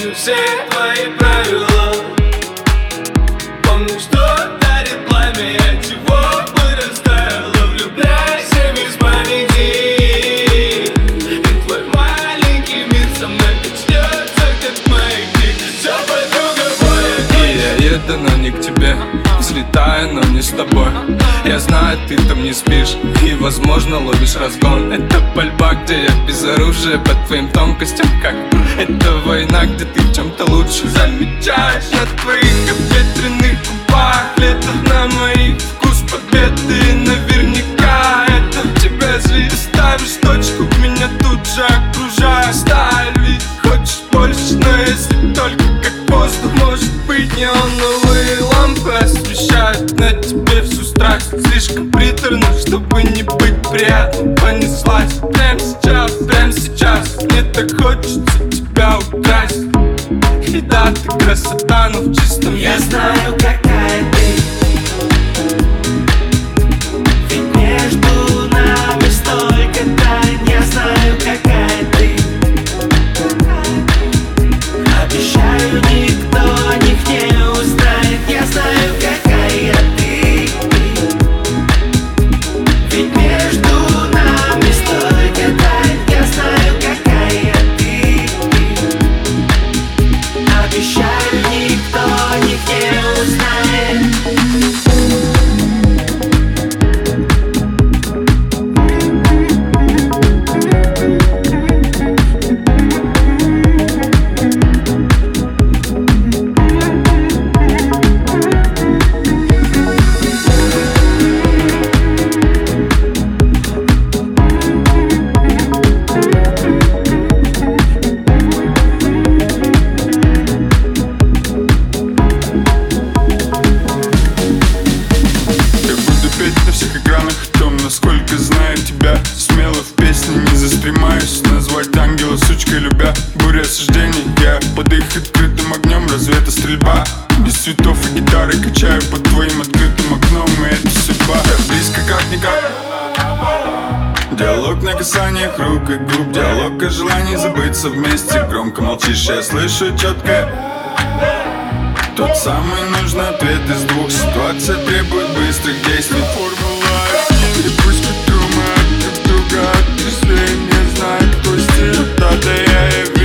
помню все твои правила. Помню, что дарит пламя, от чего бы растаяло. Влюбляйся без памяти, и твой маленький мир со мной начнется, как маятник. Все, подруга моя. И я еду, но не к тебе, взлетаю, но не с тобой. Я знаю, ты там не спишь и, возможно, ловишь разгон. Это пальба, где я без оружия по твоим тонкостям, как это война, где ты в чем-то лучше замечаешь. На твоих обветренных губах лето на моих вкус победы. Наверняка это в тебя злит. Ставишь точку, меня тут же окружает сталь. Ведь хочешь больше, но если только как воздух. Может быть, неоновые лампы освещают на тебе всю страсть. Слишком приторно, чтобы не быть приятным. Понеслась прямо сейчас мне так хочется тебя украсть. И да, ты красота, но в чистом виде. Я знаю, какая ты, ведь между нами столько тайн. Я знаю, какая ты, обещаю, никто о них не узнает. Я знаю, какая ты, ведь между нами столько тайн. Я знаю, какая ты, обещаю, никто о них не узнает. На всех экранах о том, насколько знаю тебя. Смело в песне не застремаюсь назвать ангела сучкой, любя. Буря осуждений, я под их открытым огнем. Разве это стрельба? Без цветов и гитары качаю под твоим открытым окном. И это судьба, так близко как никак. Диалог на касаниях рук и губ. Диалог о желании забыться вместе. Громко молчишь, я слышу четко. Тот самый нужный ответ из двух. Ситуация требует быстрых действий. Формула один, и пусть хоть мы от друг друга отрезвее. Не знаю, кто стиль, да я